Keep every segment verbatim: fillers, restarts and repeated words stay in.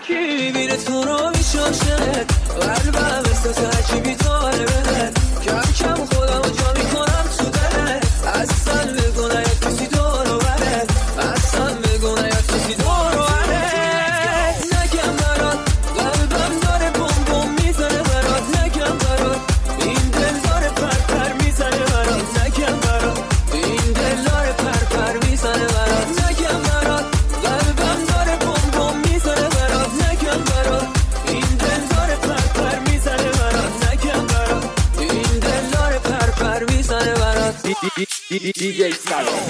کی میبینه تو رو میشاشه قلبم احساس عجیبی داره بده کم کم خودم رو جا میکنم تو دله اصلا بگو نیاد کسی دورو بره اصلا بگو نیاد کسی دورو بره نگم برات قلبم داره بوم بوم میزنه برات نگم برات این دل داره پر پر میزنه برات نگم برات این دل داره پر پر میزنه برات نگم برات قلبم داره بوم بوم میزنه برات نگم برات این دل داره پر پر میزنه برات نگم برات این دل داره پر پر میزنه برات دی جی سلام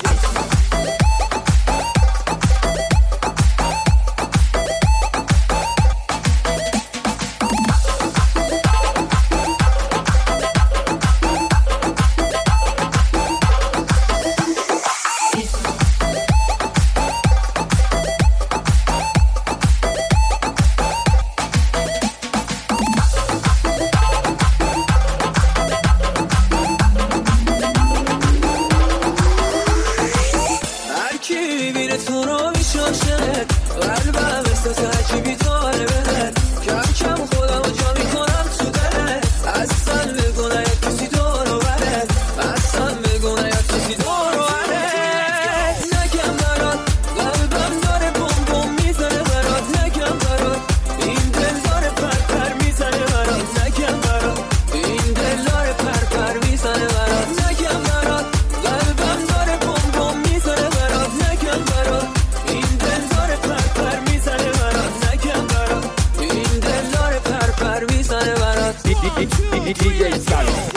تو رو میشاشه قلبم احساس عجیبی داره بده کم کم خودم رو جا میکنم تو دله اصلا بگو نیاد کسی دورو بره اصلا بگو نیاد کسی دورو بره نگم برات قلبم داره بوم بوم میزنه برات نگم برات این دل داره پر پر میزنه برات نگم برات این دل داره پر پر میزنه برات نگم برات قلبم داره بوم بوم میزنه برات نگم برات این دل داره پر پر میزنه برات نگم برات این دل داره پر پر میزنه برات دی جی سلام